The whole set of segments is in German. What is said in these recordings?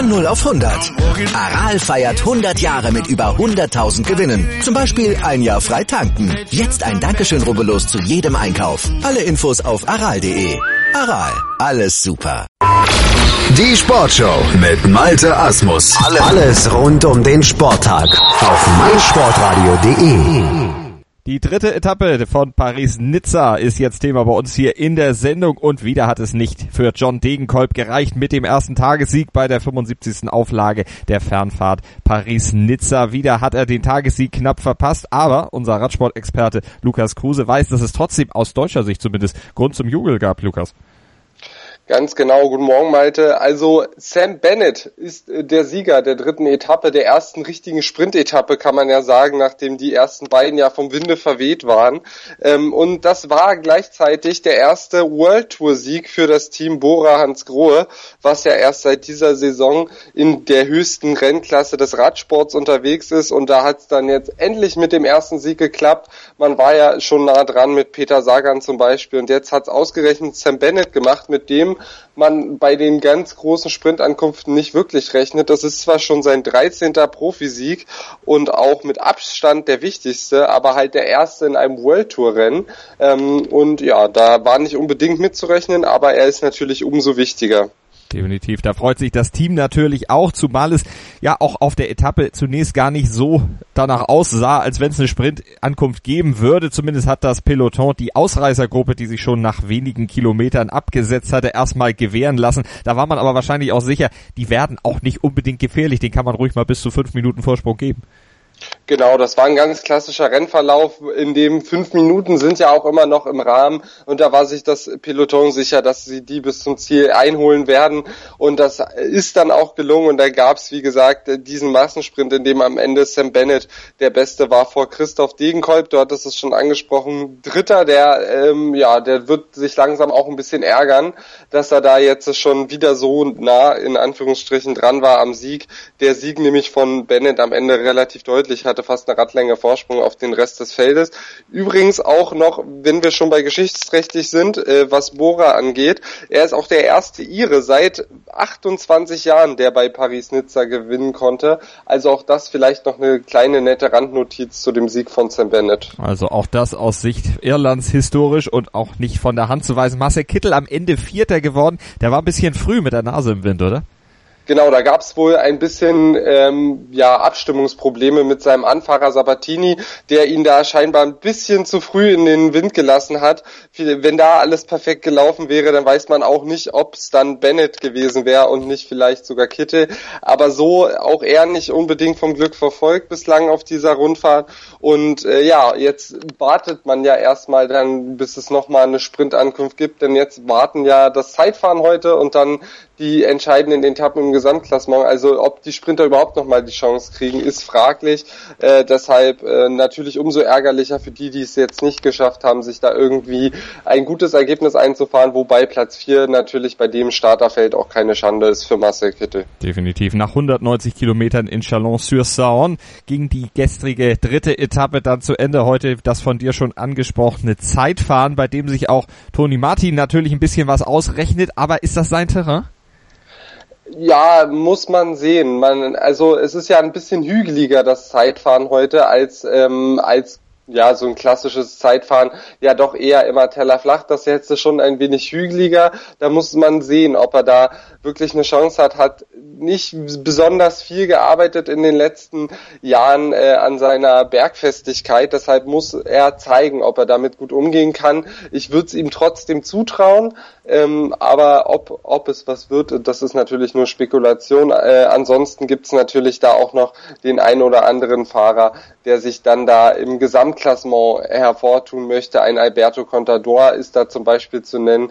Von 0 auf 100. Aral feiert 100 Jahre mit über 100.000 Gewinnen. Zum Beispiel ein Jahr frei tanken. Jetzt ein Dankeschön, rubbellos zu jedem Einkauf. Alle Infos auf aral.de. Aral, alles super. Die Sportshow mit Malte Asmus. Alles rund um den Sporttag auf meinsportradio.de. Die dritte Etappe von Paris-Nizza ist jetzt Thema bei uns hier in der Sendung und wieder hat es nicht für John Degenkolb gereicht mit dem ersten Tagessieg bei der 75. Auflage der Fernfahrt Paris-Nizza. Wieder hat er den Tagessieg knapp verpasst, aber unser Radsport-Experte Lukas Kruse weiß, dass es trotzdem aus deutscher Sicht zumindest Grund zum Jubel gab, Lukas. Ganz genau, guten Morgen Malte. Also Sam Bennett ist der Sieger der dritten Etappe, der ersten richtigen Sprintetappe, kann man ja sagen, nachdem die ersten beiden ja vom Winde verweht waren. Und das war gleichzeitig der erste World Tour Sieg für das Team Bora Hansgrohe, was ja erst seit dieser Saison in der höchsten Rennklasse des Radsports unterwegs ist. Und da hat es dann jetzt endlich mit dem ersten Sieg geklappt. Man war ja schon nah dran mit Peter Sagan zum Beispiel. Und jetzt hat es ausgerechnet Sam Bennett gemacht, mit dem man bei den ganz großen Sprintankünften nicht wirklich rechnet. Das ist zwar schon sein 13. Profisieg und auch mit Abstand der wichtigste, aber halt der erste in einem World Tour Rennen. Und ja, da war nicht unbedingt mitzurechnen, aber er ist natürlich umso wichtiger. Definitiv, da freut sich das Team natürlich auch, zumal es ja auch auf der Etappe zunächst gar nicht so danach aussah, als wenn es eine Sprintankunft geben würde. Zumindest hat das Peloton die Ausreißergruppe, die sich schon nach wenigen Kilometern abgesetzt hatte, erstmal gewähren lassen. Da war man aber wahrscheinlich auch sicher, die werden auch nicht unbedingt gefährlich, den kann man ruhig mal bis zu 5 Minuten Vorsprung geben. Genau, das war ein ganz klassischer Rennverlauf, in dem 5 Minuten sind ja auch immer noch im Rahmen und da war sich das Peloton sicher, dass sie die bis zum Ziel einholen werden und das ist dann auch gelungen und da gab es, wie gesagt, diesen Massensprint, in dem am Ende Sam Bennett der Beste war vor Christoph Degenkolb, du hattest es schon angesprochen, Dritter, der wird sich langsam auch ein bisschen ärgern, dass er da jetzt schon wieder so nah in Anführungsstrichen dran war am Sieg. Der Sieg nämlich von Bennett am Ende relativ deutlich, hatte fast eine Radlänge Vorsprung auf den Rest des Feldes. Übrigens auch noch, wenn wir schon bei geschichtsträchtig sind, was Bora angeht, er ist auch der erste Ire seit 28 Jahren, der bei Paris-Nizza gewinnen konnte. Also auch das vielleicht noch eine kleine nette Randnotiz zu dem Sieg von Sam Bennett. Also auch das aus Sicht Irlands historisch und auch nicht von der Hand zu weisen. Marcel Kittel am Ende Vierter geworden. Der war ein bisschen früh mit der Nase im Wind, oder? Genau, da gab es wohl ein bisschen Abstimmungsprobleme mit seinem Anfahrer Sabatini, der ihn da scheinbar ein bisschen zu früh in den Wind gelassen hat. Wenn da alles perfekt gelaufen wäre, dann weiß man auch nicht, ob es dann Bennett gewesen wäre und nicht vielleicht sogar Kittel. Aber so auch er nicht unbedingt vom Glück verfolgt bislang auf dieser Rundfahrt. Und jetzt wartet man ja erstmal dann, bis es nochmal eine Sprintankunft gibt, denn jetzt warten ja das Zeitfahren heute und dann die entscheidenden Etappen im Gesamtklassement. Also ob die Sprinter überhaupt nochmal die Chance kriegen, ist fraglich. Deshalb natürlich umso ärgerlicher für die es jetzt nicht geschafft haben, sich da irgendwie ein gutes Ergebnis einzufahren, wobei Platz 4 natürlich bei dem Starterfeld auch keine Schande ist für Marcel Kittel. Definitiv. Nach 190 Kilometern in Chalon-sur-Saône ging die gestrige dritte Etappe dann zu Ende. Heute das von dir schon angesprochene Zeitfahren, bei dem sich auch Toni Martin natürlich ein bisschen was ausrechnet. Aber ist das sein Terrain? Ja, muss man sehen. Also es ist ja ein bisschen hügeliger, das Zeitfahren heute, als so ein klassisches Zeitfahren, ja doch eher immer tellerflach. Das jetzt ist schon ein wenig hügeliger. Da muss man sehen, ob er da wirklich eine Chance hat nicht besonders viel gearbeitet in den letzten Jahren an seiner Bergfestigkeit. Deshalb muss er zeigen, ob er damit gut umgehen kann. Ich würde es ihm trotzdem zutrauen, aber ob es was wird, das ist natürlich nur Spekulation. Ansonsten gibt es natürlich da auch noch den einen oder anderen Fahrer, der sich dann da im Gesamtklassement hervortun möchte. Ein Alberto Contador ist da zum Beispiel zu nennen.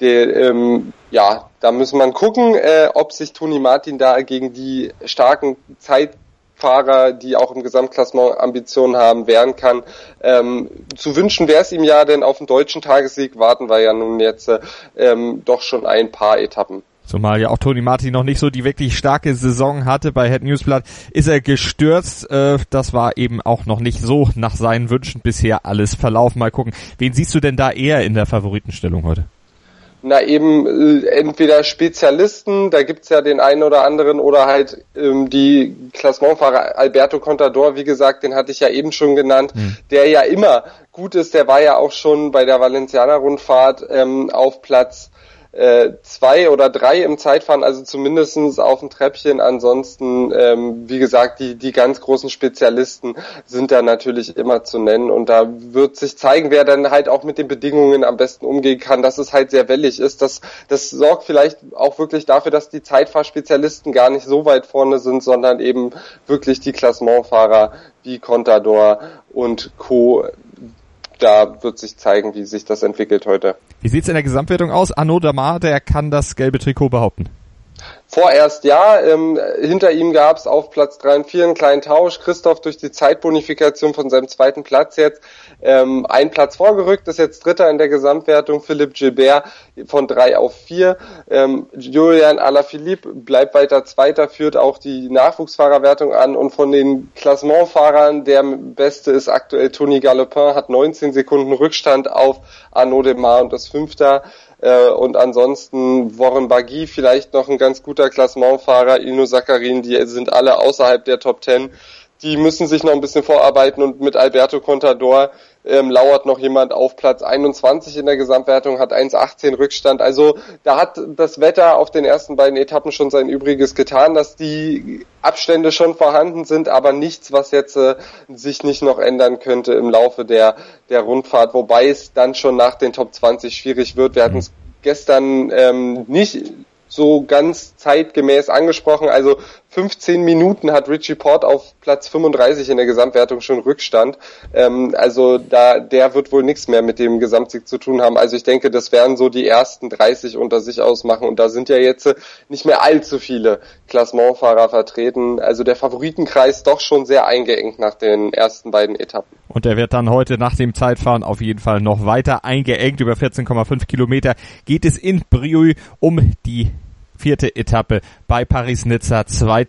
Da muss man gucken, ob sich Toni Martin da gegen die starken Zeitfahrer, die auch im Gesamtklassement Ambitionen haben, wehren kann. Zu wünschen wäre es ihm ja, denn auf den deutschen Tagessieg warten wir ja nun jetzt doch schon ein paar Etappen. Zumal ja auch Toni Martin noch nicht so die wirklich starke Saison hatte. Bei Head Newsblatt ist er gestürzt. Das war eben auch noch nicht so nach seinen Wünschen bisher alles verlaufen. Mal gucken, wen siehst du denn da eher in der Favoritenstellung heute? entweder Spezialisten, da gibt's ja den einen oder anderen, oder halt die Klassementfahrer. Alberto Contador, wie gesagt, den hatte ich ja eben schon genannt, der ja immer gut ist, der war ja auch schon bei der Valenciana-Rundfahrt auf Platz 2 oder 3 im Zeitfahren, also zumindestens auf dem Treppchen. Ansonsten, wie gesagt, die ganz großen Spezialisten sind da natürlich immer zu nennen, und da wird sich zeigen, wer dann halt auch mit den Bedingungen am besten umgehen kann, dass es halt sehr wellig ist. Das sorgt vielleicht auch wirklich dafür, dass die Zeitfahrspezialisten gar nicht so weit vorne sind, sondern eben wirklich die Klassementfahrer wie Contador und Co. Da wird sich zeigen, wie sich das entwickelt heute. Wie sieht's in der Gesamtwertung aus? Arnaud Démare, der kann das gelbe Trikot behaupten. Vorerst ja, hinter ihm gab's auf Platz 3 und 4 einen kleinen Tausch. Christoph durch die Zeitbonifikation von seinem zweiten Platz jetzt einen Platz vorgerückt, ist jetzt Dritter in der Gesamtwertung. Philippe Gilbert von 3 auf 4. Julian Alaphilippe bleibt weiter Zweiter, führt auch die Nachwuchsfahrerwertung an, und von den Klassementfahrern der Beste ist aktuell Tony Galopin, hat 19 Sekunden Rückstand auf Arnaud Démare und ist Fünfter. Und ansonsten Warren Barguil vielleicht noch ein ganz guter Klassementfahrer, Ilno Sakharin, die sind alle außerhalb der Top 10. Die müssen sich noch ein bisschen vorarbeiten, und mit Alberto Contador lauert noch jemand auf Platz 21 in der Gesamtwertung, hat 1,18 Rückstand. Also da hat das Wetter auf den ersten beiden Etappen schon sein Übriges getan, dass die Abstände schon vorhanden sind, aber nichts, was jetzt sich nicht noch ändern könnte im Laufe der Rundfahrt, wobei es dann schon nach den Top 20 schwierig wird. Wir hatten es gestern nicht so ganz zeitgemäß angesprochen, also 15 Minuten hat Richie Porte auf Platz 35 in der Gesamtwertung schon Rückstand, also der wird wohl nichts mehr mit dem Gesamtsieg zu tun haben. Also ich denke, das werden so die ersten 30 unter sich ausmachen, und da sind ja jetzt nicht mehr allzu viele Klassementfahrer vertreten, also der Favoritenkreis doch schon sehr eingeengt nach den ersten beiden Etappen. Und der wird dann heute nach dem Zeitfahren auf jeden Fall noch weiter eingeengt. Über 14,5 Kilometer geht es in Briouille um die 4. Etappe bei Paris-Nizza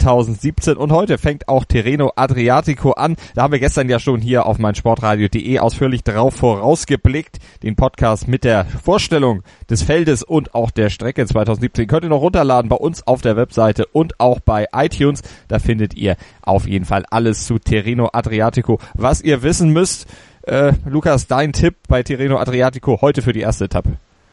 2017, und heute fängt auch Tirreno Adriatico an. Da haben wir gestern ja schon hier auf meinsportradio.de ausführlich drauf vorausgeblickt. Den Podcast mit der Vorstellung des Feldes und auch der Strecke 2017 könnt ihr noch runterladen bei uns auf der Webseite und auch bei iTunes. Da findet ihr auf jeden Fall alles zu Tirreno Adriatico, was ihr wissen müsst. Lukas, dein Tipp bei Tirreno Adriatico heute für die erste Etappe?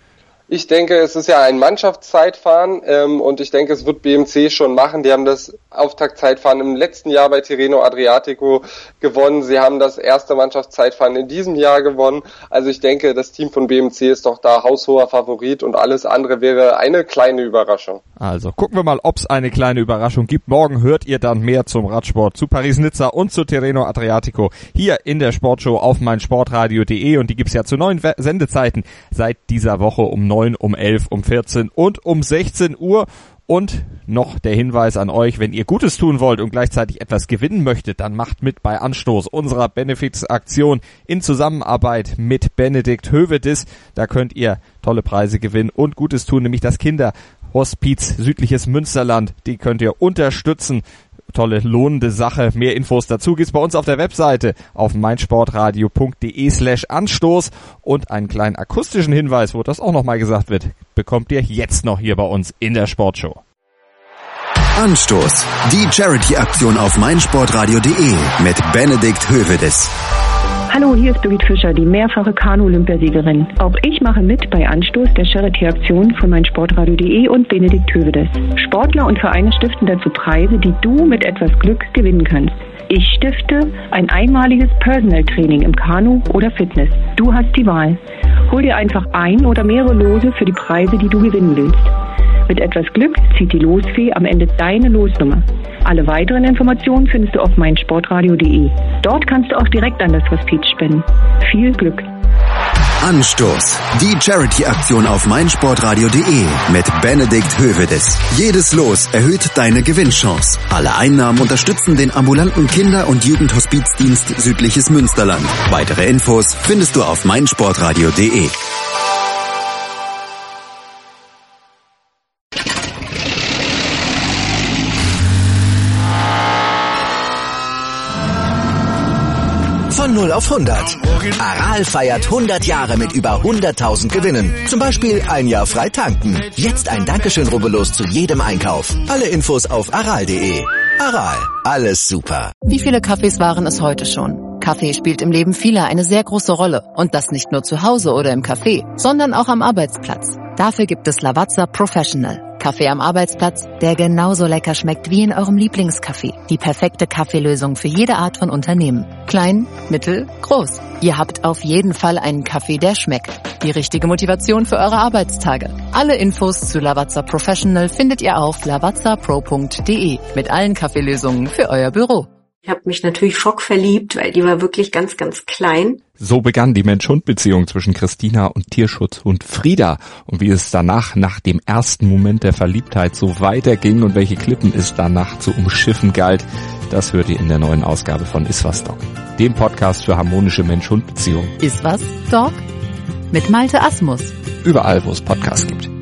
Ich denke, es ist ja ein Mannschaftszeitfahren, und ich denke, es wird BMC schon machen. Die haben das Auftaktzeitfahren im letzten Jahr bei Tirreno Adriatico gewonnen. Sie haben das erste Mannschaftszeitfahren in diesem Jahr gewonnen. Also ich denke, das Team von BMC ist doch da haushoher Favorit, und alles andere wäre eine kleine Überraschung. Also gucken wir mal, ob es eine kleine Überraschung gibt. Morgen hört ihr dann mehr zum Radsport, zu Paris-Nizza und zu Tirreno Adriatico hier in der Sportshow auf meinsportradio.de, und die gibt's ja zu neuen Sendezeiten seit dieser Woche um 9, um 11, um 14 und um 16 Uhr. Und noch der Hinweis an euch, wenn ihr Gutes tun wollt und gleichzeitig etwas gewinnen möchtet, dann macht mit bei Anstoß unserer Benefizaktion in Zusammenarbeit mit Benedikt Hövedes. Da könnt ihr tolle Preise gewinnen und Gutes tun, nämlich das Kinderhospiz Südliches Münsterland. Die könnt ihr unterstützen. Tolle, lohnende Sache. Mehr Infos dazu gibt's bei uns auf der Webseite auf meinsportradio.de/Anstoß, und einen kleinen akustischen Hinweis, wo das auch nochmal gesagt wird, bekommt ihr jetzt noch hier bei uns in der Sportshow. Anstoß, die Charity-Aktion auf meinsportradio.de mit Benedikt Hövedes. Hallo, hier ist Birgit Fischer, die mehrfache Kanu-Olympiasiegerin. Auch ich mache mit bei Anstoß der Charity-Aktion von meinsportradio.de und Benedikt Hövedes. Sportler und Vereine stiften dazu Preise, die du mit etwas Glück gewinnen kannst. Ich stifte ein einmaliges Personal-Training im Kanu oder Fitness. Du hast die Wahl. Hol dir einfach ein oder mehrere Lose für die Preise, die du gewinnen willst. Mit etwas Glück zieht die Losfee am Ende deine Losnummer. Alle weiteren Informationen findest du auf meinsportradio.de. Dort kannst du auch direkt an das Hospiz spenden. Viel Glück! Anstoß, die Charity-Aktion auf meinsportradio.de mit Benedikt Hövedes. Jedes Los erhöht deine Gewinnchance. Alle Einnahmen unterstützen den ambulanten Kinder- und Jugendhospizdienst Südliches Münsterland. Weitere Infos findest du auf meinsportradio.de. Von 0 auf 100. Aral feiert 100 Jahre mit über 100.000 Gewinnen. Zum Beispiel ein Jahr frei tanken. Jetzt ein Dankeschön, rubbellos zu jedem Einkauf. Alle Infos auf aral.de. Aral, alles super. Wie viele Kaffees waren es heute schon? Kaffee spielt im Leben vieler eine sehr große Rolle. Und das nicht nur zu Hause oder im Café, sondern auch am Arbeitsplatz. Dafür gibt es Lavazza Professional. Kaffee am Arbeitsplatz, der genauso lecker schmeckt wie in eurem Lieblingscafé. Die perfekte Kaffeelösung für jede Art von Unternehmen. Klein, mittel, groß. Ihr habt auf jeden Fall einen Kaffee, der schmeckt. Die richtige Motivation für eure Arbeitstage. Alle Infos zu Lavazza Professional findet ihr auf lavazzapro.de mit allen Kaffeelösungen für euer Büro. Ich habe mich natürlich schockverliebt, weil die war wirklich ganz, ganz klein. So begann die Mensch-Hund-Beziehung zwischen Christina und Tierschutzhund Frieda. Und wie es danach, nach dem ersten Moment der Verliebtheit, so weiterging und welche Klippen es danach zu umschiffen galt, das hört ihr in der neuen Ausgabe von Iswas Dog, dem Podcast für harmonische Mensch-Hund-Beziehungen. Iswas Dog? Mit Malte Asmus. Überall, wo es Podcasts gibt.